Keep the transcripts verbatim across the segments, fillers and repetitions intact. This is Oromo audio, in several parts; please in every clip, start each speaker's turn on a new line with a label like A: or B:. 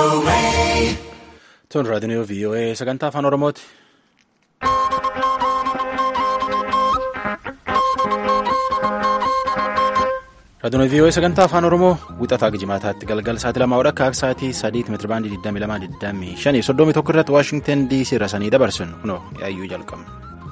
A: Tun raadiyoo V O A sagantaa afaan Oromooti. Raadiyoo V O A sagantaa afaan Oromoo wixataa jimaataatti galgal sa'aatii lama akka akka sa'aatii sadiitti meetira baandii digdamii lama digdamii shanii soddomii tokko irratti Waashingtan D C irraa sanii dabarsun kunoo yaayyuu jalqabna.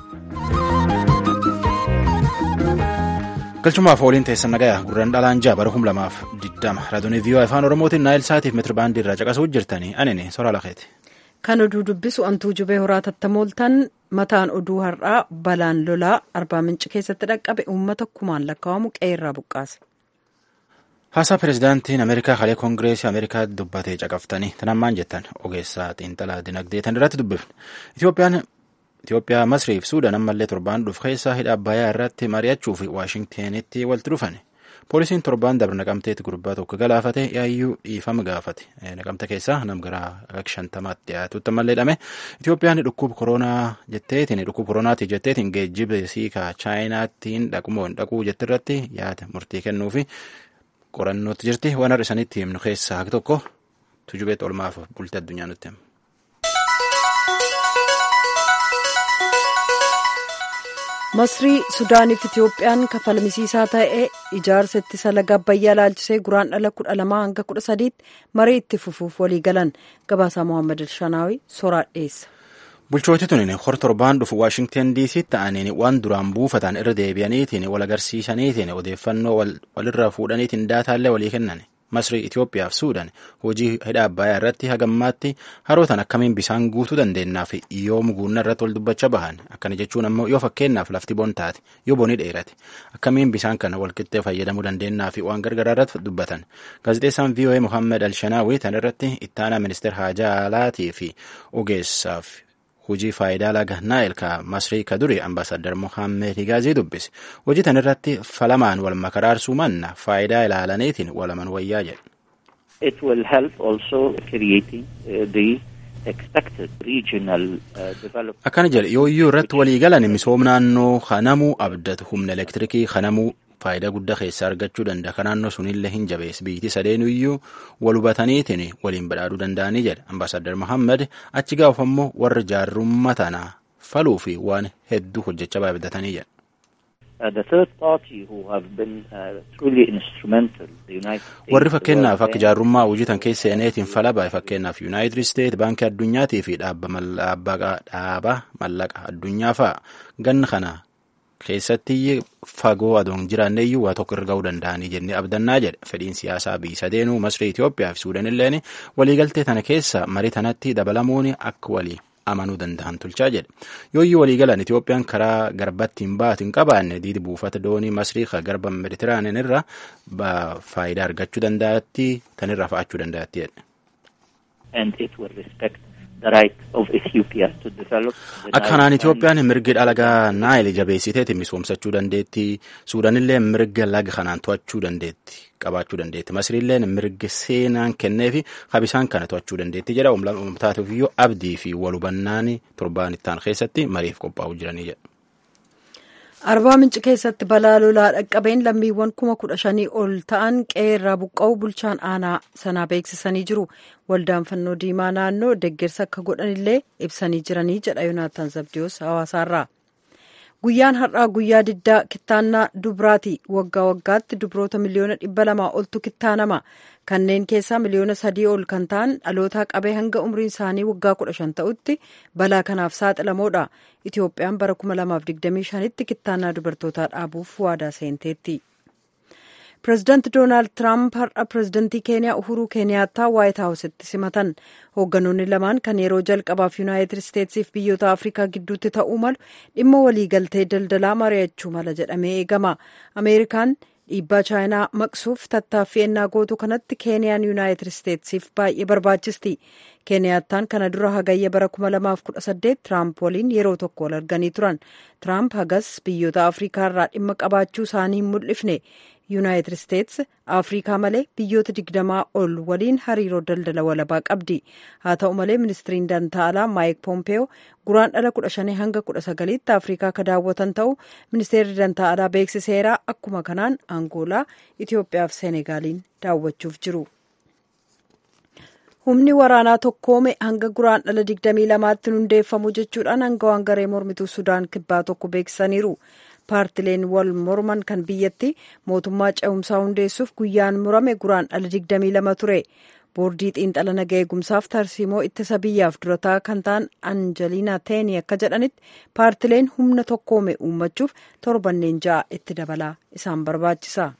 A: Galchumaaf ooliin teessan nagayaa gurraan dhalaan ja'a bara kum lamaaf digdama raadiyoo V O A afaan Oromootiin naayil sa'aatiif meetira baandii irraa caqasuu jirtanii anini soraa laqeeti.
B: Kan oduu dubbisu antuu jubee horaa tattamooltan mataan oduu har'aa balaan lolaa arbaa minci keessatti dhaqqabe uummata kumaan lakkaa'amu qe'eerraa buqqaase.
A: Haasaa pireezidaantiin Ameerikaa halee koongireesii Ameerikaa dubbatee caqaftanii tanammaan jettan ogeessaa xiinxalaa dinagdee tan irratti dubbifne. Itoophiyaan Itoophiyaa Masrii fi Suudaan ammallee torbaan dhufu keessaa hidha Abbayyaa irratti mari'achuu fi Waashingtenitti walitti dhufan. Poolisiin torbaan dabre naqamteetti gurbaa tokko galaafate yaayyuu dhiifama gaafate. Naqamte keessaa nam gara shantamaatti dhiyaatutti ammallee hidhame. Itoophiyaan dhukkuba koronaa jetteetiin dhukkuba koronaati jetteetiin geejjiba siikaa chaayinaattiin dhaqumoo hin dhaquu jettirratti yaada murtii kennuu fi qorannootti jirti. Waan har'a isanitti himnu keessaa haqi tokko tujubeet olmaaf bultii addunyaa nutti hima.
B: Masrii Suudaaniif Itoophiyaan kafalmisiisaa ta'e ijaarsa ittisa laga Abbayyaa laalchisee guraan dhala kudha lamaa hanga kudha sadiitti marii itti fufuuf walii galan gabaasaa Mohaammed Elshanaawi soraa dhiyeessa.
A: Bulchooti tuniin hor torbaan dhufu Waashingtan D C ta'aniin waan duraan buufatan irra deebi'aniitiin wal agarsiisaniitiin odeeffannoo walirraa fuudhaniitiin daataallee walii kennan. Masrii Itoophiyaa fi Suudaan hojii hidha Abbayyaa irratti hagammaatti harootan akkamiin bisaan guutuu dandeenyaa fi yoom guunna irratti wal dubbachaa bahan akkana jechuun ammoo yoo fakkeenyaaf lafti bon taate yoo boni dheerate akkamiin bisaan kana walqixxee fayyadamuu dandeenyaa fi waan gargaraa irratti dubbatan. Gaazexeessaan V O A Mohaammed Elshanaawi tan irratti ittaanaa ministeera haajaa alaatii fi ogeessaaf hojii faayidaa laga Naayil ka Masrii ka duri ambaasaddar Mohaammed Higaazii dubbise. Hojii tan irratti falamaan wal makaraarsuu manna faayidaa ilaalaniitiin walaman wayyaa jedhe.
C: It will help also creating uh, the expected regional uh, development.
A: Akkana jedhe yooyyuu irratti walii galan misoom naannoo kanamuu abdatu humna elektirikii kanamuu faayidaa guddaa keessaa argachuu danda'a. Kan naannoo sunillee hin jabeessu biitii sadeenuyyuu wal hubataniitiin waliin badhaadhuu danda'anii jedha. Ambaasaddar Mohaammed achi gaafa immoo warra jaarrummaa tanaa faluu fi waan hedduu hojjechaa baay'atanii jedha. Warri fakkeenyaaf akka jaarrummaa hojii tan keessa eneetiin fala baay'ee fakkeenyaaf Yuunaayitid Isteet baankii addunyaatii fi dhaaba mallaqa addunyaa fa'a ganna kana keessatti fagoo adoon jiraanneeyyuu waa tokko irra ga'uu danda'anii jennee abdannaa jedhe. Fedhiin siyaasaa biyya sadeenuu Masrii Itoophiyaa fi Suudaan illeen waliigaltee tana keessa marii tanatti dabalamuun akka walii amanuu danda'an tolchaa jedhe. Yooyyuu waliigalan Itoophiyaan karaa garbatti hin baatu hin qabaanne diidi buufata doonii Masrii ka garba Meditiraaneen irra faayidaa argachuu danda'atti tanirraa fa'achuu danda'atti jedhe. Akkanaan Itoophiyaan mirga laga Naayil jabeessiteeti misoomsachuu dandeetti. Suudaanillee mirga laga kanaan to'achuu dandeetti qabaachuu dandeetti. Masriillee mirga seenaan kenneefi habisaan kana to'achuu dandeetti jedha. Uummataatif iyyuu abdii fi wal hubannaan torbaan ittaan keessatti mariif qophaa'uu jiranii jedha.
B: Arbaa minci keessatti balaa lolaa dhaqqabeen lammiiwwan kuma kudha shanii ol ta'an qe'eerraa buqqa'uu bulchaan aanaa sanaa beeksisanii jiru. Waldaan fannoo diimaa naannoo deeggarsa akka godhanillee ibsanii jiranii jedha Yoonaataan Zabdiyoos hawaasaarraa. Guyyaan har'aa guyyaa diddaa kittaannaa dubraati. Waggaa waggaatti dubroota miliyoona dhibba lamaa oltu kittaanama. Kanneen keessaa miliyoona sadii ol kan ta'an dhalootaa qabee hanga umriin isaanii waggaa kudha shan ta'utti balaa kanaaf saaxilamoodha. Itoophiyaan bara kuma lamaaf digdamii shanitti kittaannaa dubartootaa dhaabuuf waadaa seenteetti. Pireezidaanti Doonaald Tiraamp har'a pireezidaantii Keeniyaa Uhuruu Keeniyaattaa Waayit Haawusitti simatan. Hoogganoonni lamaan kan yeroo jalqabaaf Yuunaayitid Isteetsiif biyyoota Afrikaa gidduutti ta'uu malu dhimma waliigaltee daldalaa mari'achuu mala jedhamee eegama. Ameerikaan dhiibbaa chaayinaa maqsuuf tattaaffii ennaa gootu kanatti Keeniyaan Yuunaayitid Isteetsiif baay'ee barbaachisti. Keeniyaattaan kana dura hagayya bara kuma lamaaf kudha saddeet Tiraamp waliin yeroo tokko wal arganii turan. Tiraamp hagas biyyoota Afrikaa irraa dhimma qabaachuu isaanii hin mul'ifne. Yuunaayitid Isteets Afrikaa malee biyyoota digdamaa ol waliin hariiroo daldala walabaa qabdi. Haa ta'u malee ministiriin dantaalaa Maayik Poompeyoo guraan dhala kudha shanii hanga kudha sagaliitti Afrikaa ka daawwatan ta'u ministeerri dantaalaa beeksiseera. Akkuma kanaan Angoolaa, Itoophiyaa fi Senegaaliin daawwachuuf jiru. humni waraanaa tokkoome hanga guraandhala digdamii lamaatti hundeeffamu jechuudhaan aangawaan garee mormituu Sudaan kibbaa tokko beeksisaniiru. Paartileen wal morman kan biyyatti mootummaa ce'umsaa hundeessuuf guyyaan murame guraandhala digdamii lama ture. Boordii xiinxala naga eegumsaaf tarsiimoo ittisa biyyaaf durataa kan ta'an Anjeliina Teeni akka jedhanitti paartileen humna tokkoome uummachuuf torbanneen ja'a itti dabalaa isaan barbaachisa.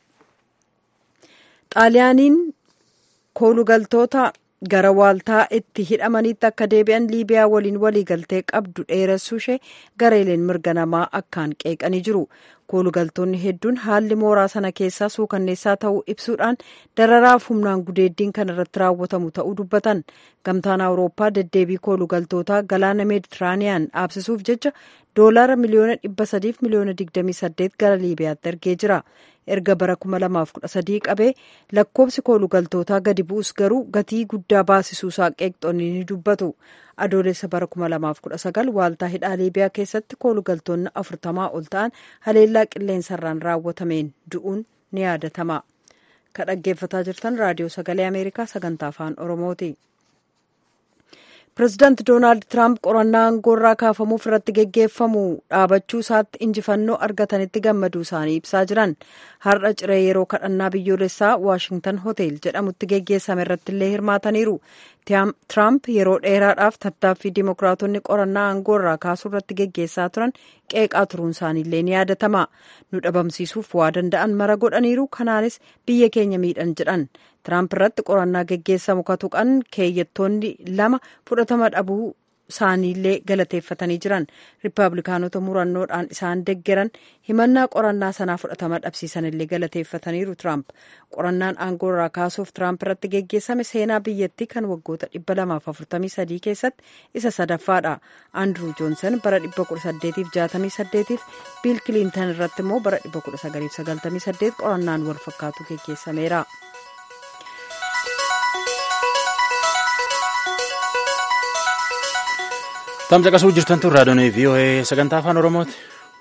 B: Xaaliyaaniin koolugaltoota gara waaltaa itti hidhamanitti akka deebi'an Liibiyaa waliin waliigaltee qabdu dheeressuu ishee gareeleen mirga namaa akkaan qeeqanii jiru. Koolugaltoonni hedduun haalli mooraa sana keessaa suukanneessaa ta'uu ibsuudhaan dararaaf humnaan gudeeddiin kan irratti raawwatamu ta'uu dubbatan. Gamtaan Awurooppaa deddeebii koolugaltootaa galaana meeditiraaniyaan dhaabsisuuf jecha doolaara miliyoona dhibba sadiif miliyoona digdamii saddeet gara Liibiyaatti ergee jira. Erga bara kuma lamaaf kudha sadii qabee lakkoobsi koolugaltootaa gadi bu'us garuu gatii guddaa baasisuusaa qeeqxoonni ni dubbatu. Adoolessa bara kuma lamaaf kudha sagal waaltaa hidhaa Liibiyaa keessatti koolugaltoonni afurtamaa ol ta'an haleellaa qilleensarraan raawwatameen du'uun ni yaadatama. Kan dhaggeeffataa jirtan raadiyoo sagalee Ameerikaa sagantaa afaan Oromooti. Pireezidaanti Doonaald Tiraamp qorannaa aangoorraa kaafamuuf irratti geggeeffamu dhaabachuu isaatti injifannoo argatanitti gammaduu isaanii ibsaa jiran. Har'a ciree yeroo kadhannaa biyyoolessaa Waashingtan Hootel jedhamutti geggeessame irratti illee hirmaataniiru. Tiraamp yeroo dheeraadhaaf tattaaffii dimokiraatonni qorannaa aangoorraa kaasuu irratti geggeessaa turan qeeqaa turuun isaaniillee ni yaadatama. Nu dhabamsiisuuf waa danda'an mara godhaniiru, kanaanis biyya keenya miidhan jedhan. Tiraamp irratti qorannaa geggeessamu katuqan keeyyattoonni lama fudhatama dhabuu isaaniillee galateeffatanii jiran. Riippaabilikaanota murannoodhaan isaan deggeran himannaa qorannaa sanaa fudhatama dhabsiisanillee galateeffataniiru. Tiraamp qorannaan aangoorraa kaasuuf Tiraamp irratti geggeessame seenaa biyyattii kan waggoota dhibba lamaaf afurtamii sadii keessatti isa sadaffaadha. Andrew Johnson bara dhibba kudha saddeetiif jaatamii saddeetiif Biil Kiliintan irratti immoo bara dhibba kudha sagaliif sagaltamii saddeet qorannaan wal fakkaatu geggeessameera.
A: Tamsa qasuu jirtan tun raadiyoon V O A sagantaa afaan Oromooti.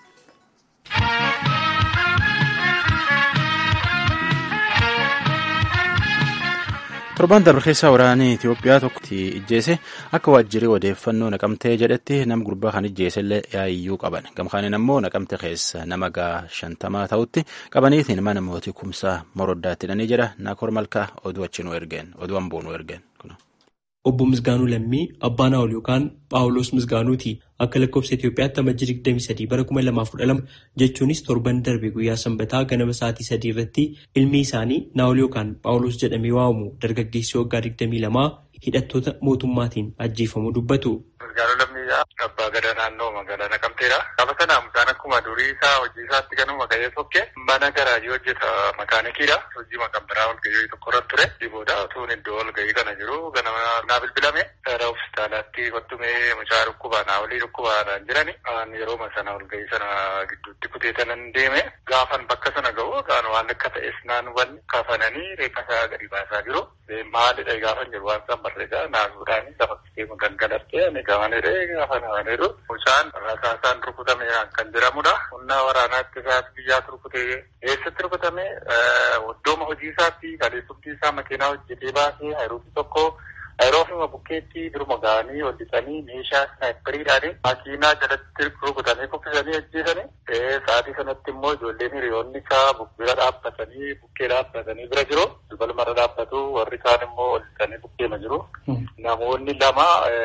A: Torban darbe keessaa waraanni Itoophiyaa tokkotti ijjeese akka waajjirri odeeffannoo naqamtee jedhetti nama gurbaa kan ijjeesellee yaa'iyyuu qaban. Gamkaaniin ammoo naqamte keessa nama gaa shantamaa ta'utti qabaniitiin mana mootii kumsaa moroddaatti hidhanii jedha. Naakoor Malkaa oduu achi nu ergeen oduu amboo nu ergeen.
D: Obbo Misgaanuu Lammii Abbaa Naawol yookaan Phaawulos Misgaanuuti. Akka lakkoofsa Itoophiyaatti amajjii digdamii sadii bara kuma lamaaf kudha lama jechuunis torban darbe guyyaa sanbataa ganama sa'aatii sadii irratti ilmi isaanii Naawol yookaan Phaawulos jedhamee waamamu dargaggeessi waggaa digdamii lamaa hidhattoota mootummaatiin ajjeefamuu dubbatu.
E: Misgaanuu Lammii abbaa gadaa naannoo magaalaa Naqamteedha. Gaafa sana mucaan akkuma durii isaa hojii isaatti ganuma ga'ee sokke mana garaajii hojjeta makaanikiidha. Hojii maqambiraa walgahii tokko irratti ture. Dhibooda utuun iddoo walgahii kana jiru ganama naa bilbilame gara hospitaalaatti kottumee mucaa dhukkubaa naawolii dhukkubaadhaan jirani. Yeroo sana walgahii sana gidduutti kuteetanan deeme gaafan bakka sana ga'u waan akka ta'es naan wal kafananii reeffa isaa gadi baasaa jiru. Maalidha gaafan jiru waan isaan barreedaa naasuudhaan lafa deemu gangalattee ani gamaniree gaafa naanneeru. Mucaan rasaasaan rukutame kan jedhamudha. Humna waraanaatti isaas biyyaatti rukutee eessatti rukutame iddooma hojii isaatti kaleessumtii isaa makiinaa hojjetee baasee hayiruufi tokko hayiroofima bukkeetti duruma ga'anii hojjetanii meeshaa snaayiperiidhaan makiinaa jalatti rukutanii kuffisanii ajjeesanii. Sa'aatii sanatti immoo ijoolleen hiriyoonni isaa bira dhaabbatanii bukkee dhaabbatanii bira jiru. Dubalmarra dhaabbatu warri kaan immoo hojjetanii bukkeema jiru. Namoonni lama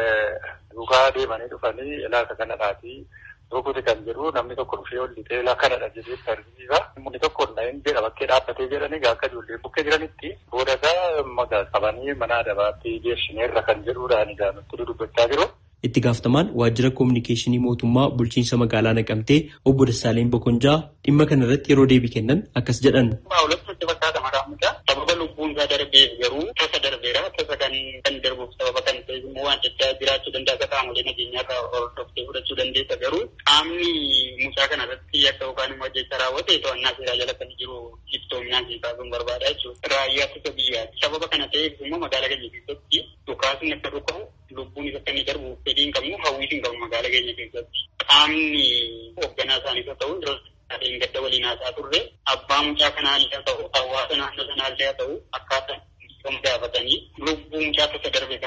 E: duukaa deemanii dhufanii ilaasa kanadhaati rukute kan jedhu namni tokko dhufee ol lixee ilaa kanadha jedhee tartiisa. Namni tokko hin jedha bakkee dhaabbatee jedhanii akka ijoolleen bukkee jiranitti boodasaa magaa qabanii mana adabaatti geessineerra kan jedhuudhaan nutti dubbachaa jiru.
D: Itti gaafatamaan waajjira koominikeeshinii mootummaa bulchiinsa magaalaa Naqamtee obbo Dassaaleen Bokonjaa dhimma kana irratti yeroo deebii kennan akkas jedhan.
F: Sababa lubbuun isaa darbeef garuu tasa darbeera. Tasa kan kan darbuuf sababa kan ta'e immoo waan adda jiraachuu danda'a. Qaamolee nageenyaa irraa hordoftee fudhachuu dandeessa garuu qaamni mucaa kana irratti akka yookaan immoo jecha raawwate to'annaa seeraa jala kan jiru iftoominaan keessaa sun barbaada jechuudha. Raayyaa ittisa biyyaati. Sababa kana ta'eef immoo magaalaa keenya keessatti dhukaasni akka dhukaa'u lubbuun isa kan darbu fedhii hin qabnu hawwiis hin qabnu magaalaa keenya keessatti. Qaamni hoogganaa isaaniis haa ta'u Adeem gadda waliin haasaa turre abbaa mucaa kanaa illee haa ta'u hawaasa naannoo sanaa illee haa ta'u akkaataa kan gaafatanii lubbuu mucaa tasa darbe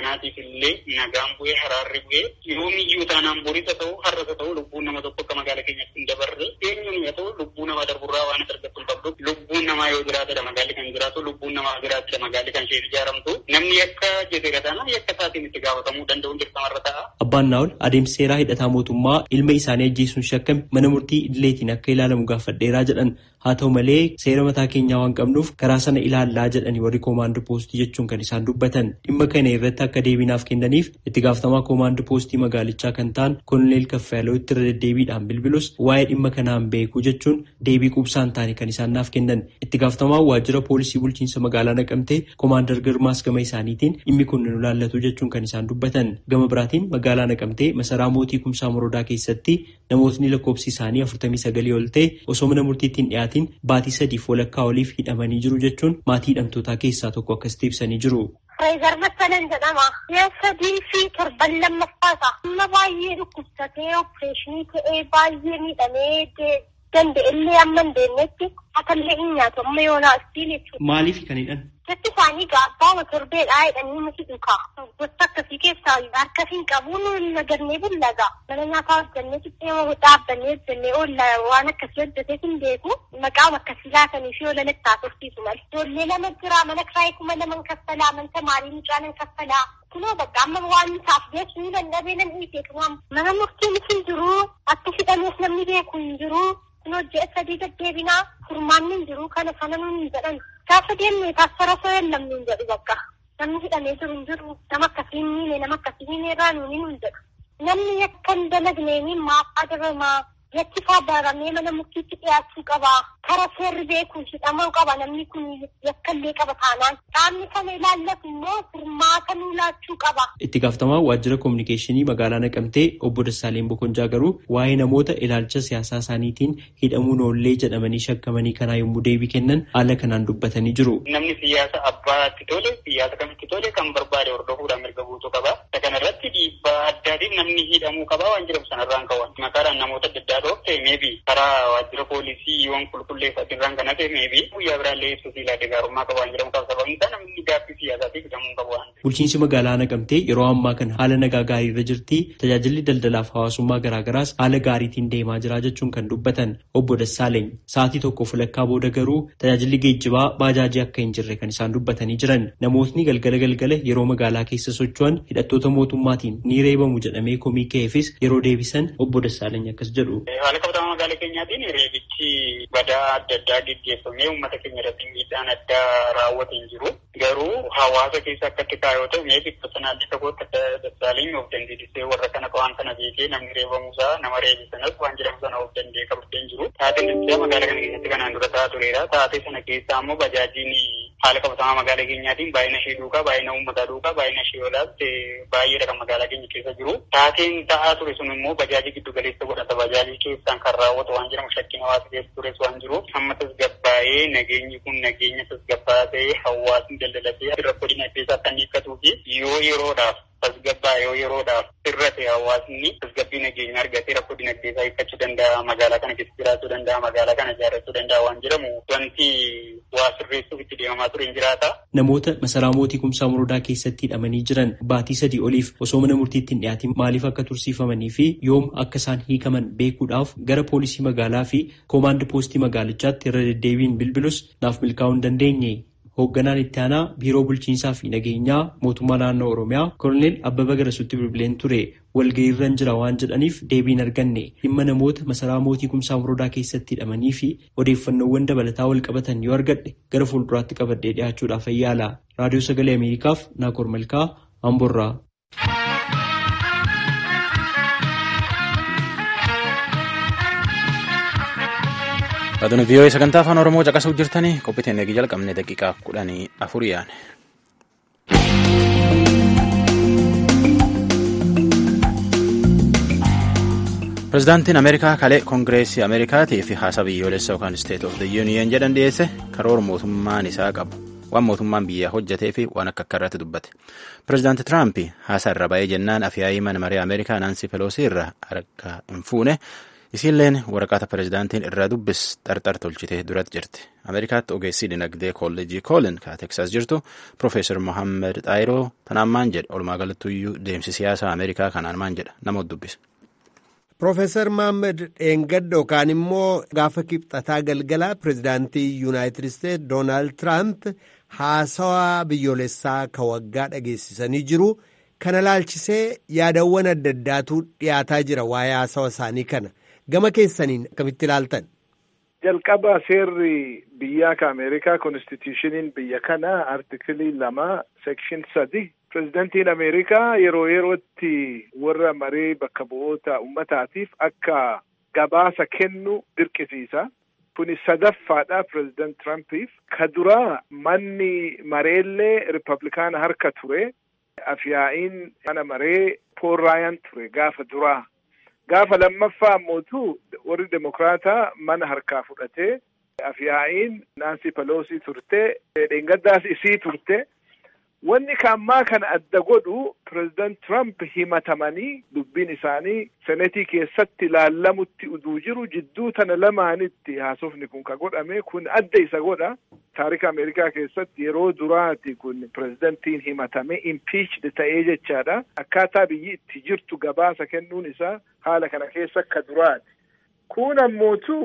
F: kanaatiif illee nagaan bu'ee haraarri bu'ee yoomiyyuu taanaan boriisa ta'u har'asa ta'u lubbuun nama tokko akka magaala keenyatti hin dabarre eenyuun yaa ta'u lubbuu namaa darburraa waan argatu hin qabdu lubbuun namaa yoo jiraatedha magaalli kan jiraatu lubbuun namaa jiraatedha magaalli kan isheen ijaaramtu namni akka jedhe taanaan yakka isaatiin itti gaafatamuu danda'uun dirqamarra ta'a.
D: Abbaan Naa'ol adeemsa seeraa hidhataa mootummaa ilma isaanii ajjeesuun shakkame mana murtii idileetiin akka ilaalamu gaafadheeraa jedhan haa ta'u malee seera mataa keenyaa waan qabnuuf karaa sana ilaallaa jedhanii warri koomaandoo poostii jechuun kan isaan dubbatan dhimma kana irratti akka deebinaaf kennaniif itti gaafatamaa koomaandoo poostii magaalichaa kan ta'an koloneel Kaffayaaloo itti irra deddeebiidhaan bilbilus waa'ee dhimma kanaan beekuu jechuun deebii quubsaan taane kan isaan naaf kennan itti gaafatamaa waajjira poolisii bulchiinsa magaalaa Naqamtee koomaandar Girmaas gama isaaniitiin dhimmi kun nu ilaallatu jechuun kan isaan dubbatan gama biraatiin magaalaa Naqamtee masaraa mootii Kumsaa Morodaa keessatti namootni lakkoofsi isaanii afurtamii sagalii ol ta'e osoo mana murtiittiin dhiyaatiin baatii sadiif walakkaa oliif hidhamanii jiru jechuun maatii hidhamtootaa keessaa tokko akkasitti ibsanii jiru.
G: Reezar Massaleen jedhama. Yoo sadii fi torban lammaffaadha. Amma baay'ee dhukkubsatee opereeshinii ta'ee baay'ee miidhamee danda'ellee amma hin deemnetti akallee hin nyaatu amma yoonaa istiin jechuudha.
D: Maaliif kan hidhan?
G: Jechi isaanii gaabbaa torbeedhaa jedhanii nuti dhukaa. Gosa akkasii keessaa harka hin qabuun nagannee bullagaa. Mana nyaataa hojjannee qixxeema dhaabbannee hojjannee oolla waan akkasii hojjetee hin beeku. Maqaan akkasii laatanii fi oolan itti haasofsiisu malee. Ijoollee lama jira mana kiraayii kuma lama kaffalaa manta maarii mucaan kaffalaa. Kunoo bakka amma waan isaaf geessu ni dandhabee namni beekamu. Mana murtiin hin jiru akka hidhamees namni beeku hin jiru. Kunoo ji'a sadii deddeebinaa furmaanni hin jiru kana sana nuun hin jedhan. Gaafa deemnee taasifara soo ellamnu hin jedhu bakka. Namni hidhamee jiru hin jiru. Nama akkasii hin miine nama akkasii hin irraa nuuni hin jedhu. Namni akka hin dalagneen maaf adabamaa. Jechi faadaramee mana murtiitti dhiyaachuu qaba. Kara seerri beekuun hidhamuu qaba. Namni kun yakkallee qaba taanaan. Qaamni kana ilaallatu immoo furmaata nuu laachuu qaba.
D: Itti gaafatamaa waajjira koominikeeshinii magaalaa Naqamtee obbo Dassaaleen Bokonjaa garuu waa'ee namoota ilaalcha siyaasaa isaaniitiin hidhamuun oollee jedhamanii shakkamanii kanaa yommuu deebii kennan haala kanaan dubbatanii jiru.
F: Namni siyaasa abbaatti tole siyaasa kamitti tole kan barbaade hordofuudhaan mirga guutuu qaba. Kana irratti dhiibbaa addaatiin namni hidhamuu qaba waan jedhamu sanarraan qaban. Maqaadhaan namoota adda addaa dhoofte meebi karaa waajjira poolisii waan qulqulleeffatirraan kan hafe meebi guyyaa biraallee ibsu siilaa gaarummaa qaba waan jedhamu qaba sababni isaa namni gaaffii siyaasaatiif hidhamuu qabu waan.
D: Bulchiinsi magaalaa Naqamtee yeroo ammaa kana haala nagaa gaarii irra jirti tajaajilli daldalaaf hawaasummaa garaagaraas haala gaariitiin deemaa jira jechuun kan dubbatan obbo Dassaaleny sa'aatii tokko fulakkaa booda garuu tajaajilli geejjibaa baajaajii akka hin jirre kan isaan dubbatanii jiran namootni galgala galgala yeroo magaalaa keessa socho'an hidhattoota mootummaatiin ni reebamu jedhamee komii ka'eefis yeroo deebisan obbo Dassaaleny akkas jedhu.
F: Haala qabatamaa magaalaa keenyaatiin reebichi badaa adda addaa gaggeeffamee uummata keenya irratti miidhaan addaa raawwatee hin jiru. Garuu hawaasa keessa akkatti kaayoo ta'e mee personaalii tokkotti akka Dassaaleny of dandeessisee warra kana waan kana beekee namni reebamuusaa nama reebisanas waan jedhamu sana of danda'ee qabatee hin jiru. Taateen ibsaa magaalaa kana keessatti kanaan dura ta'aa tureera. Taatee sana keessaa immoo bajaajiin haala qabatamaa magaalaa keenyaatiin baay'ina ishee duukaa baay'ina uummataa duukaa baay'ina ishee olaatti baay'eedha kan magaalaa keenya keessa jiru. Taateen ta'aa ture sun immoo bajaajii giddu galeessa godhata. Bajaajii keessaan kan raawwatu waan jedhamu shakkiin hawaasa keessa tures waan jiru. Amma tasgabbaa'ee nageenyi kun nageenya tasgabbaa'aa ta'ee hawaasni daldalatee rakkoo dinagdee isaa kan hiikkatuu fi yoo yeroodhaaf tasgabbaa'ee yoo yeroodhaaf irratti hawaasni tasgabbii nageenya argatee rakkoo dinagdee isaa hiikkachuu danda'a. Magaalaa kana keessa jiraachuu danda'a. Magaalaa kana ijaarrachuu danda'a waan jedhamu wanti waa sirreessuuf itti deemamaa ture hin jiraata.
D: Namoota masaraa mootii Kumsaa Morodaa keessatti hidhamanii jiran baatii sadii oliif osoo mana murtiitti hin dhiyaatin maaliif akka tursiifamanii fi yoom akka isaan hiikaman beekuudhaaf gara poolisii magaalaa fi koomaandii poostii magaalichaatti irra deddeebiin bilbilus naaf milkaa'uu hin dandeenye. Hoogganaan itti aanaa biiroo bulchiinsaa fi nageenyaa mootummaa naannoo Oromiyaa koloneel Abbabaa Garasuutti bilbileen ture walga'iirra jira waan jedhaniif deebiin arganne dhimma namoota masaraa mootii Kumsaa Morodaa keessatti hidhamanii fi odeeffannoowwan dabalataa wal qabatan yoo argadhe gara fuulduraatti qabadhee dhiyaachuudhaaf ayyaala. Raadiyoo Sagalee Ameerikaaf Naakoor Malkaa Amborraa.
A: Raadiyoon vii'oo'ee sagantaa afaan Oromoo caqasuu jirtanii qophiitiin eegi jalqabne daqiiqaa kudhanii afurii yaane. Pireezidaantiin Ameerikaa kalee Koongireesii Ameerikaatii fi haasaa biyyoolessa yookaan State of the Union jedhan dhiyeesse karoora mootummaan isaa qabu waan mootummaan biyyaa hojjetee fi waan akka akka irratti dubbate. Pireezidaanti Tiraamp haasaa irra ba'ee jennaan afyaa'ii mana maree Ameerikaa Naansi Peloosii irraa harka hin fuune. Isiilleen waraqata pireezidaantiin irraa dubbis xarxar tolchitee duratti jirti. Ameerikaatti ogeessi dinagdee kolleejii Koolin ka Teksas jirtu Profeesar Mohammed Xaayiroo tanaan maan jedhe olumaa galattuyyuu deemsi siyaasaa Ameerikaa kanaan maan jedha namoota dubbisa.
H: Profeesar Mohammed dheengadda yookaan immoo gaafa kibxataa galgalaa pireezidaantii Yuunaayitid Isteetsi Doonaald Tiraamp haasawaa biyyoolessaa ka waggaa dhageessisanii jiru. Kana laalchisee yaadawwan adda addaatu dhiyaataa jira waa'ee haasawa isaanii kana. Gama keessaniin akkamitti ilaaltan?
I: Jalqaba seerri biyyaa ka Ameerikaa konstitushiniin biyya kana artikilii lama sekshin sadi pireezidantiin Ameerikaa yeroo yerootti warra maree bakka bu'oota ummataatiif akka gabaasa kennu dirqisiisa. Kuni sadaffaadha pireezidant Tirampiif. Ka duraa manni mareellee Ripablikaana harka ture. Afyaa'iin mana maree Pool Raayaan ture gaafa duraa. Gaafa lammaffaa ammootu warri Demokraataa mana harkaa fudhatee afyaa'iin Naansi Peloosii turte, dheengaddaas isii turte. Wanni kaammaa kana adda godhu pireezidant Trump himatamanii dubbiin isaanii senetii keessatti laallamutti uduu jiru jidduu tana lamaanitti haasofni kun ka godhame kun adda isa godha. Taarika Ameerikaa keessatti yeroo duraati kun pireezidantiin himatame impeached ta'ee jechaadha. Akkaataa biyyi itti jirtu gabaasa kennuun isaa haala kana keessa akka duraati. Kun ammootu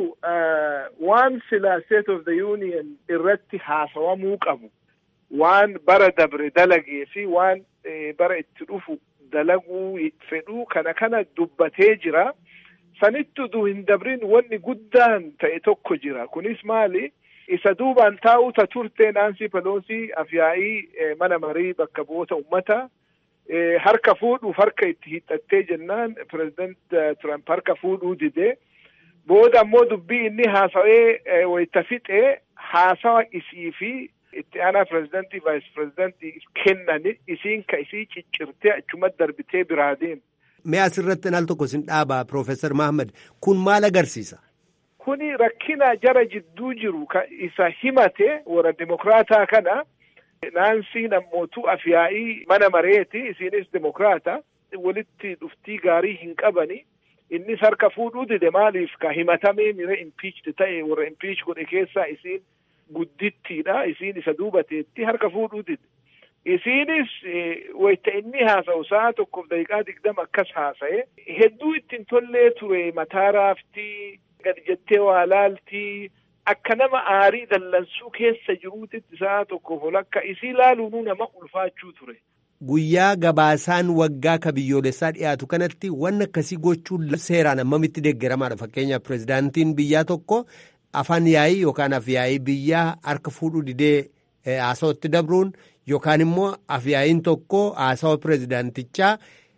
I: waan sila State of the Union irratti haasawamuu qabu. Waan bara dabre dalagee fi waan bara itti dhufu dalaguu fedhuu kana kana dubbatee jira. Sanitti uduu hin dabrin wanni guddaan ta'e tokko jira. Kunis maali? Isa duubaan taa'uuta turte Naansi Peloosii afyaa'ii mana marii bakka bu'oota ummata harka fuudhuuf harka itti hidhattee jennaan pireezidant Trump harka fuudhuu dide. Booda ammoo dubbii inni haasawee wayita fixee haasawa isii fi itti aanaa pireezidantii vaayis pireezidantii kennani isiin ka isii ciccirtee achumatti darbitee biraa deemu.
H: Mee asirratti naal tokko sin dhaabaa Profeesar Mohammed kun maal agarsiisa?
I: Kuni rakkina jara jidduu jiru ka isa himate warra Demokraataa kana Naansiin ammootu afyaa'ii mana mareeti isiinis Demokraata walitti dhuftii gaarii hin qabani. Innis harka fuudhuu dide maaliif ka himatamee mire impeached ta'e warra impeach godhe keessaa isiin guddittiidha. Isiin isa duubateetti harka fuudhuu dide. Isiinis wayita inni haasa'u sa'a tokkoof daqiiqaa digdama akkas haasa'e hedduu ittiin tollee ture mataa raaftii gadi jettee waa laaltii akka nama aarii dallansuu keessa jiruutitti sa'a tokkoof ol akka isii laaluunuu nama ulfaachuu ture.
H: Guyyaa gabaasaan waggaa ka biyyoolessaa dhiyaatu kanatti wanni akkasii gochuun seeraan ammamitti deeggaramaadha. Fakkeenyaaf pireezidaantiin biyyaa tokko afaan yaa'ii yookaan afyaa'ii biyyaa harka fuudhuu didee haasawatti dabruun yookaan immoo afyaa'iin tokko haasawa pireezidaantichaa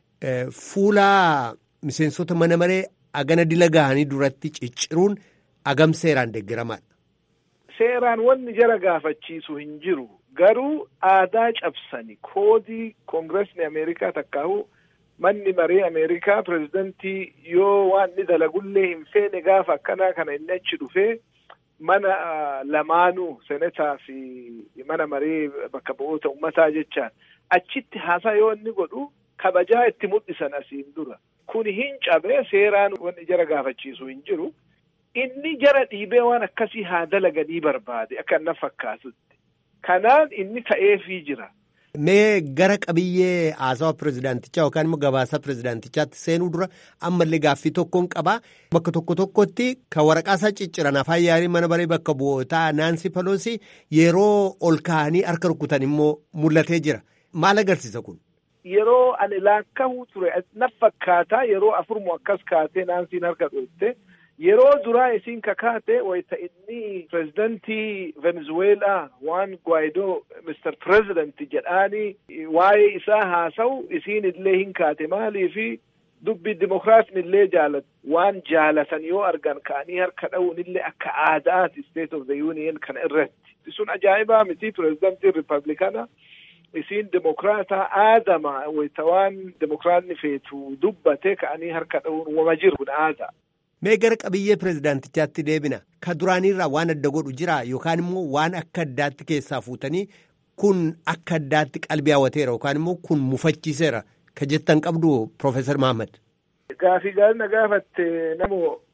H: fuula miseensota mana maree agana dila gahanii duratti cicciruun agam seeraan deeggaramaadha.
I: Seeraan wanni jara gaafachiisu hin jiru. Garuu aadaa cabsani koodii koongiresni Ameerikaa takkaahu manni maree Ameerikaa pireezidantii yoo waan ni dalagullee hin feene gaafa akkanaa kana inni achi dhufee mana lamaanuu senetaa fi mana maree bakka bu'oota ummataa jechaan achitti haasaa yoo inni godhu kabajaa itti mul'isan asiin dura. Kun hin cabee seeraan wanni jara gaafachiisu hin jiru. Inni jara dhiibee waan akkasii haa dalaganii barbaade akka na fakkaatutti. Kanaan inni ta'eefii jira.
H: Mee gara qabiyyee haasawa pireezidaantichaa yookaan immoo gabaasa pireezidaantichaatti seenuu dura ammallee gaaffii tokkoon qabaa. Bakka tokko tokkotti kan waraqaasaa cicciran afaan yaa'ii mana maree bakka bu'ootaa Naansi Peloosii yeroo ol kaa'anii harka rukutan immoo mul'atee jira. Maal agarsiisa kun?
I: Yeroo ani laakkahuu ture na fakkaataa yeroo afurmu akkas kaatee Naansiin harka dhoofte. Yeroo duraa isiin kakaate wayita inni pireezidantii Venezuelaa waan Guaidoo Mister President jedhaanii waa'ee isaa haasa'u isiin illee hin kaate maaliifi dubbi Dimokiraatni illee jaalatu waan jaalatan yoo argan ka'anii harka dha'uun illee akka aadaati State of the Union kana irratti. Sun ajaa'ibaa miti pireezidantii Ripablikaana isiin Dimokiraataa aadama wayita waan Dimokiraatni feetu dubbate ka'anii harka dha'uun wama jiru kun aadaa.
H: Mee gara qabiyyee pireezidaantichaatti deebina. Ka duraaniirraa waan adda godhu jira yookaan immoo waan akka addaatti keessaa fuutanii kun akka addaatti qalbii hawwateera yookaan immoo kun mufachiiseera ka jettan qabdu Profeesar Mohammed.
I: Gaafii gaarii na gaafatte namoo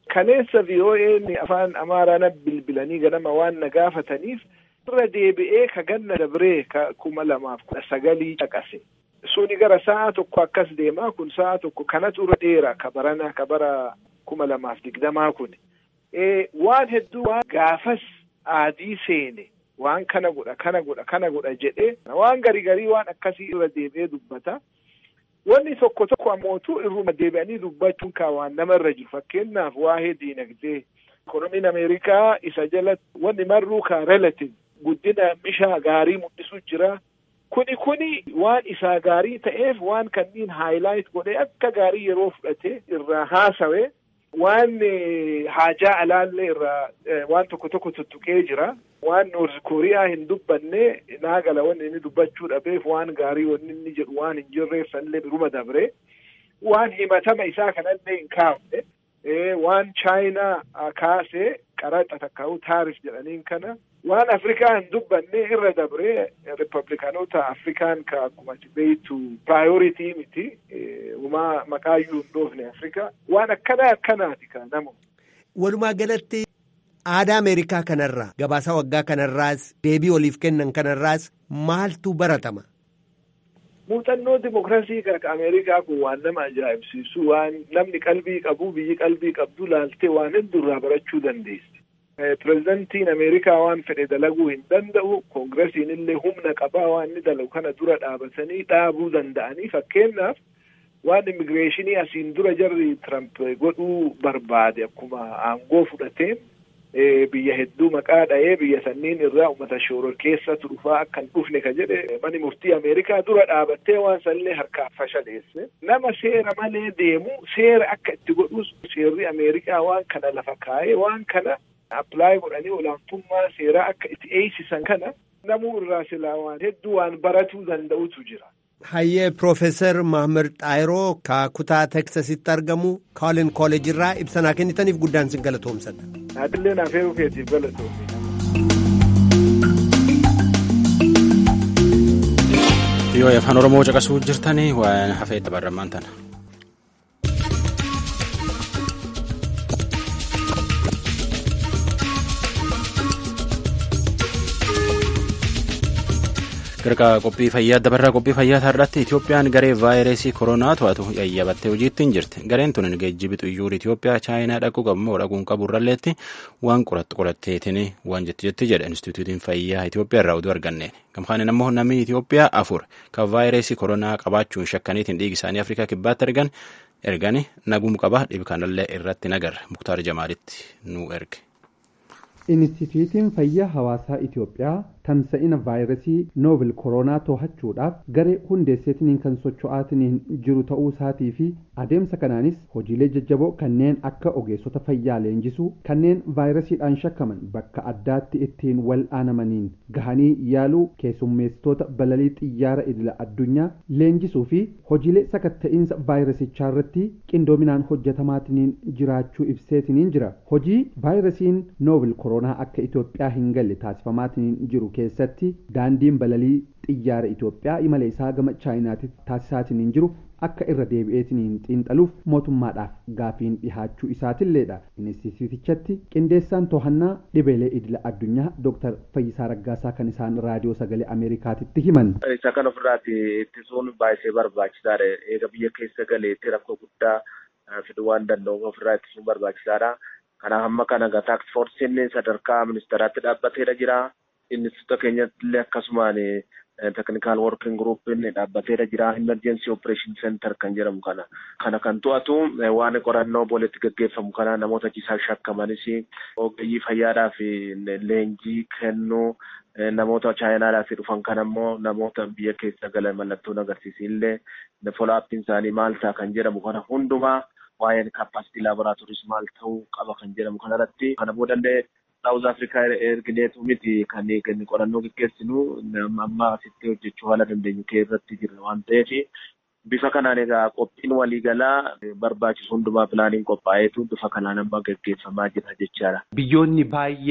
I: kaleessa V O A'n afaan Amaaraan bilbilanii ganama waan na gaafataniif irra deebi'ee ka ganna dabree ka kuma lamaaf kudha sagalii caqase. Suni gara sa'a tokko akkas deemaa kun sa'a tokko kanatu irra dheeraa ka barana ka bara kuma lamaaf digdamaa kun. Waan hedduu waan gaafas aadii seene waan kana godha kana godha kana godha jedhee waan garii garii waan akkasii irra deebi'ee dubbata. Wanni tokko tokko ammootu irruma deebi'anii dubbachuun kaa waan namarra jiru fakkeenyaaf waa'ee diinagdee ikoonomiin Ameerikaa isa jalatti wanni marruu kaa relative guddina mishaa gaarii mul'isu jira. Kuni kuni waan isaa gaarii ta'eef waan kanniin haayilaayit godhee akka gaarii yeroo fudhatee irraa haasawee waan haajaa alaallee irraa waan tokko tokko tuttuqee jira. Waan Noorz Kooriyaa hin dubbanne naagala wanni inni dubbachuu dhabeef waan gaarii wanni inni jedhu waan hin jirreef sanillee biruma dabre waan himatama isaa kanallee hin kaafne waan Chaayinaa kaasee qaraxa takkaa'u taarif jedhaniin kana waan Afrikaa hin dubbanne irra dabre Ripablikaanota Afrikaan ka akkuma beektu priority miti umaa maqaayyuu hin dhoofne Afrikaa waan akkanaa akkanaati ka namu.
H: Walumaa galatti aadaa Ameerikaa kanarraa gabaasa waggaa kanarraas deebii waliif kennan kanarraas maaltu baratama?
I: Muuxannoo dimokiraasii kan Ameerikaa kun waan nama ajaa'ibsiisu waan namni qalbii qabu biyyi qalbii qabdu laaltee waan heddurraa barachuu dandeessi. Pireezidantiin Ameerikaa waan fedhe dalaguu hin danda'u koongiresiin illee humna qabaa waan inni dalagu kana dura dhaabatanii dhaabuu danda'anii fakkeenyaaf waan immigireeshinii asiin dura jarri Trump godhuu barbaade akkuma aangoo fudhateen biyya hedduu maqaa dha'ee biyya sanniin irraa uummata shooror keessa turufaa akka hin dhufne ka jedhe mani murtii Ameerikaa dura dhaabattee waan sanillee harkaa fashaleesse nama seera malee deemu seera akka itti godhus seerri Ameerikaa waan kana lafa kaa'ee waan kana apply godhanii olaantummaa seeraa akka itti eeysisan kana namuu irraa silaa waan hedduu waan baratuu danda'utu jira.
H: Hayyee Piroofeesar Mahammad Xaayiroo ka kutaa Teksasitti argamu Koolin Kooleejii irraa ibsanaa kennitaniif guddaan sin galatoomsadha.
I: Adillee naaf heeruu keetiif galatoomsadha.
A: Yoo afaan Oromoo caqasuu jirtanii waan hafee tabarramaan tana. Gargaa qophii fayyaa dabarraa qophii fayyaa irratti Itoophiyaan garee vaayirasii koronaa to'atu yayyabattee hojiitti hin jirti. Gareen tun geejjibi xuyyoor Itoophiyaa Chaayinaa dhaquu qabu dhaquun qabu irralleetti waan qorattu qoratteetiin waan jetti jetti jedha Instituutiin Fayyaa Itoophiyaa irraa oduu arganneen. Gamkaaniin ammoo namni Itoophiyaa afur kan vaayirasii koronaa qabaachuun shakkaniitiin dhiigi isaanii Afrikaa kibbaatti ergan ergani nagum qaba dhibi kanallee irratti nagarra Muktaar Jamaalitti nu erge.
J: Instituutiin Fayyaa Hawaasaa Itoophiyaa tamsa'ina vaayirasii noovil koronaa to'achuudhaaf garee hundeesseetiniin kan socho'aatiniin jiru ta'uu isaatii fi adeemsa kanaanis hojiilee jajjaboo kanneen akka ogeessota fayyaa leenjisuu kanneen vaayirasiidhaan shakkaman bakka addaatti ittiin wal'aanamaniin gahanii yaaluu keessummeessitoota balalii xiyyaara idila addunyaa leenjisuu fi hojiilee sakatta'iinsa vaayirasichaa irratti qindoominaan hojjetamaatiniin jiraachuu ibseetiniin jira. Hojii vaayirasiin noovil koronaa akka Itoophiyaa hin galle taasifamaatiniin jiru keessatti daandiin balalii xiyyaara Itoophiyaa imala isaa gama Chaayinaatti taasisaatiniin jiru akka irra deebi'eetiniin xiinxaluuf mootummaadhaaf gaafiin dhihaachuu isaatiilleedha. Inistituutichatti qindeessaan to'annaa dhibeelee idila addunyaa Dooktar Fayyisaa Raggaasaa kan isaan raadiyoo sagalee Ameerikaatitti himan.
K: Isa kan ofirraatti ittisuun baay'ee barbaachisaadha. Eega biyya keessa galeetti rakkoo guddaa fiduu waan danda'uuf ofirraa ittisuun barbaachisaadha. Kanaaf amma kana taaks foorsiin sadarkaa ministeeraatti dhaabbateera jira. Instituuta keenyatti illee akkasumaan technical working group dhaabbateera jira. Emergency operation center kan jedhamu kana kana kan to'atu waan qorannoo booletti gaggeeffamu kana namoota jisaa shakkamanis ogeeyyii fayyaadhaaf leenjii kennuu namoota chaayinaadhaaf dhufan kan ammoo namoota biyya keessa galan mallattoon agarsiisillee follow-uppiin isaanii maal ta'a kan jedhamu kana hundumaa waa'een capacity laboratories maal ta'uu qaba kan jedhamu kanarratti kana boodallee South Africa ergineetu miti kan qorannoo gaggeessinu amma asitti hojjechuu haala dandeenyu keessatti jirra waan ta'eef bifa kanaan egaa qophiin waliigalaa barbaachisu hundumaa pilaaniin qophaa'eetu bifa kanaan amma gaggeeffamaa jira jechaadha.
J: Biyyoonni baay'een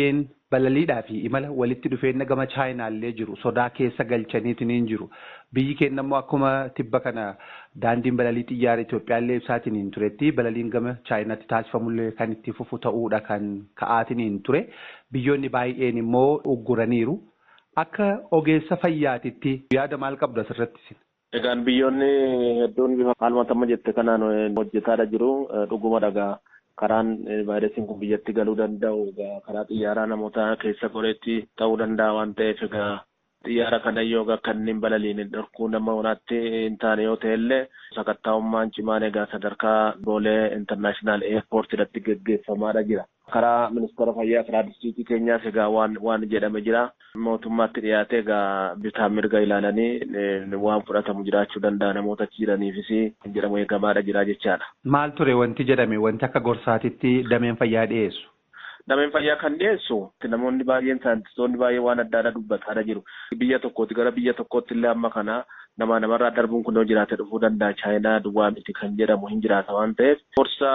J: balaliidhaa fi imala walitti dhufeenya gama chaayinaallee jiru sodaa keessa galchaniitiin jiru biyyi keenya immoo akkuma tibba kana daandiin balalii xiyyaara Itoophiyaallee ibsaatiin turetti balaliin gama chaayinaatti taasifamullee kan itti fufu ta'uudha kan ka'aatiin ture biyyoonni baay'een immoo ugguraniiru akka ogeessa fayyaatitti yaada maal qabdu asirratti?
K: Egaan biyyoonni hedduun bifa haalmatama jette kanaan hojjetaadha jiru dhuguma dhagaa. Karaan vaayirasiin kun biyyatti galuu danda'u egaa karaa xiyyaaraa namoota keessa goreetti ta'uu danda'a waan ta'eef egaa xiyyaara kana yoo kanneen balaliin dhorkuu nama honaatti hin taane yoo ta'ellee sakattaa'ummaan cimaan egaa sadarkaa boolee intarnaashinaal eerpoortiidhaatti geggeeffamaadha jira. Karaa ministeera fayyaa karaa distriiktii keenyaas egaa waan waan jedhame jira. Mootummaatti dhiyaate egaa bitaa mirga ilaalanii waan fudhatamu jiraachuu danda'a namoota achi jiraniifis jedhamu eegamaadha jira jechaadha.
J: Maal ture wanti jedhame wanti akka gorsaatitti dameen fayyaa dhiyeessu?
K: Dameen fayyaa kan dhiyeessu namoonni baay'een saayintistoonni baay'ee waan adda addaa dubbataadha jiru. Biyya tokkooti gara biyya tokkootti illee amma kana nama namarraa darbuun kun yoo jiraate dhufuu danda'a chaayinaa duwwaa miti kan jedhamu hin jiraata waan ta'eef gorsa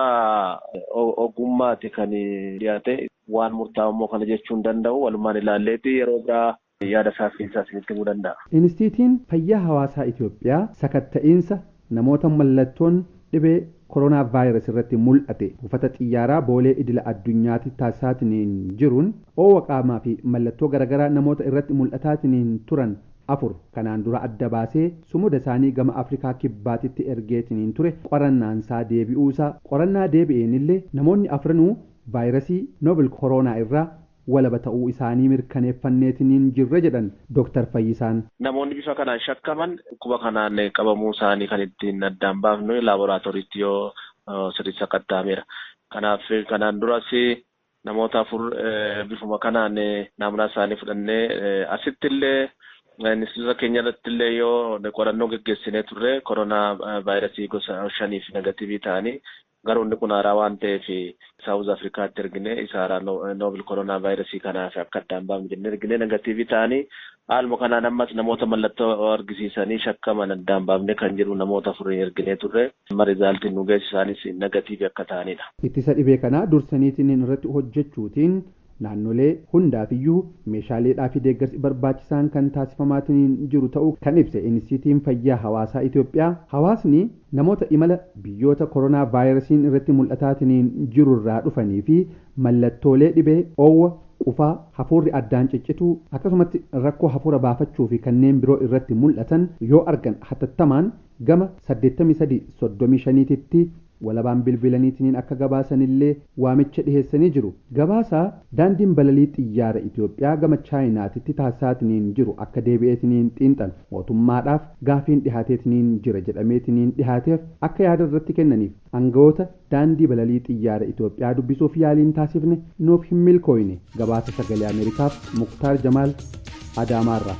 K: ogummaati kan dhiyaate waan murtaa'u immoo kana jechuun danda'u walumaan ilaalleeti yeroo biraa yaada isaa fi isaa isinitti himuu danda'a.
J: Inistiitiin Fayyaa Hawaasaa Itoophiyaa sakatta'iinsa namoota mallattoon dhibee koronaa vaayirasii irratti mul'ate buufata xiyyaaraa boolee idila addunyaatti taasisaatiin jiruun oowwa qaamaa fi mallattoo garaagaraa namoota irratti mul'ataatiin turan afur kanaan dura adda baasee sumuda isaanii gama Afrikaa kibbaatitti ergeetiin ture qorannaansaa deebi'uusaa qorannaa deebi'eenillee namoonni afranuu vaayirasii noobel koronaa irraa walaba ta'uu isaanii mirkaneeffanneetiin jirra jedhan Dooktar Fayyisaan.
K: Namoonni bifa kanaan shakkaman dhukkuba kanaan qabamuu isaanii kan ittiin addaan baafnu laaboraatooriitti yoo sirriitti sakatta'ameera. Kanaaf kanaan duras namoota afur bifuma kanaan naamunaa isaanii fudhannee asitti illee Ministeera keenya irratti illee yoo qorannoo geggeessinee turre koronaa vaayirasii gosa shaniif negatiivii ta'anii garuu inni kun haaraa waan ta'eef Saawuz Afrikaatti ergine isa haaraa noobel koronaa vaayirasii kanaaf akka addaan baafnu jennee ergine negatiivii ta'anii haaluma kanaan ammas namoota mallattoo argisiisanii shakkaman addaan baafne kan jiru namoota afurii erginee turre amma rizaaltiin nu geessisaanis negatiivii akka ta'anidha.
J: Ittisa dhibee kanaa dursaniitiin irratti hojjechuutiin naannolee hundaafiyyuu meeshaaleedhaa fi deeggarsi barbaachisaan kan taasifamaatiin jiru ta'uu kan ibse Inistiitiin Fayyaa Hawaasaa Itoophiyaa hawaasni namoota imala biyyoota koronaa vaayirasiin irratti mul'ataatiin jiru irraa dhufanii fi mallattoolee dhibee oowwa qufaa hafuurri addaan ciccituu akkasumatti rakkoo hafuura baafachuu fi kanneen biroo irratti mul'atan yoo argan hatattamaan gama saddeettamii sadii soddomii shaniititti walabaan bilbilaniitiin akka gabaasanillee waamicha dhiheessanii jiru. Gabaasaa daandiin balalii xiyyaara Itoophiyaa gama chaayinaatitti taasisaatiin jiru akka deebi'eetiin xiinxal mootummaadhaaf gaafiin dhihaateetiin jira jedhameetiin dhihaateef akka yaada irratti kennaniif aangawoota daandii balalii xiyyaara Itoophiyaa dubbisuuf yaaliin taasifne nuuf hin milkooyne. Gabaasa sagalee Ameerikaaf Muktaar Jamaal Adaamaarraa.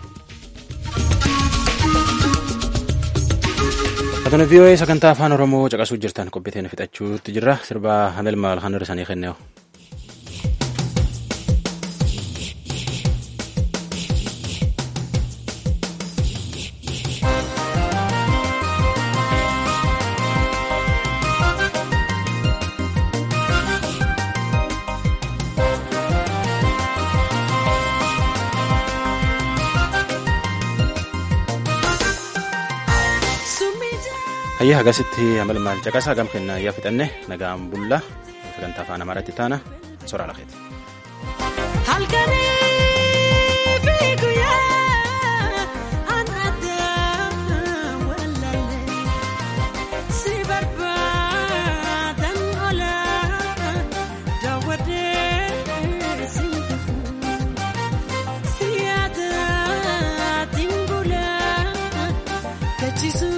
A: Katuna V O A sagantaa afaan Oromoo caqasuu jirtan qophiiteen fixachuutti jirra sirba hamel maal kan hir'isanii kenneewu. Ayyaa hagasitti amal maal caqasaa gam kennaa yaa fixanne nagaan bulla sagantaa afaan Amaaraatti taana soraa lafeeti. Jesus